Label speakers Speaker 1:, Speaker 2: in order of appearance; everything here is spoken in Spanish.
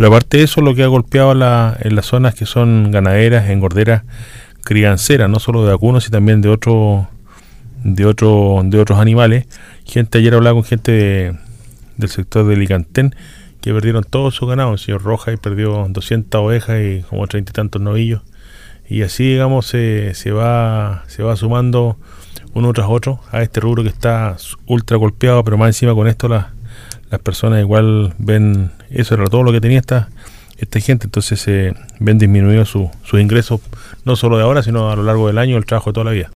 Speaker 1: Pero aparte de eso, lo que ha golpeado en las zonas que son ganaderas, engorderas, crianceras, no solo de vacunos, sino también de otros animales. Ayer hablaba con gente del sector de Licantén, que perdieron todo su ganado. El señor Rojas perdió 200 ovejas y como 30 y tantos novillos. Y así, digamos, se va sumando uno tras otro a este rubro que está ultra golpeado, pero más encima con esto las personas igual ven, eso era todo lo que tenía esta gente, entonces ven disminuidos sus ingresos, no solo de ahora, sino a lo largo del año, el trabajo de toda la vida.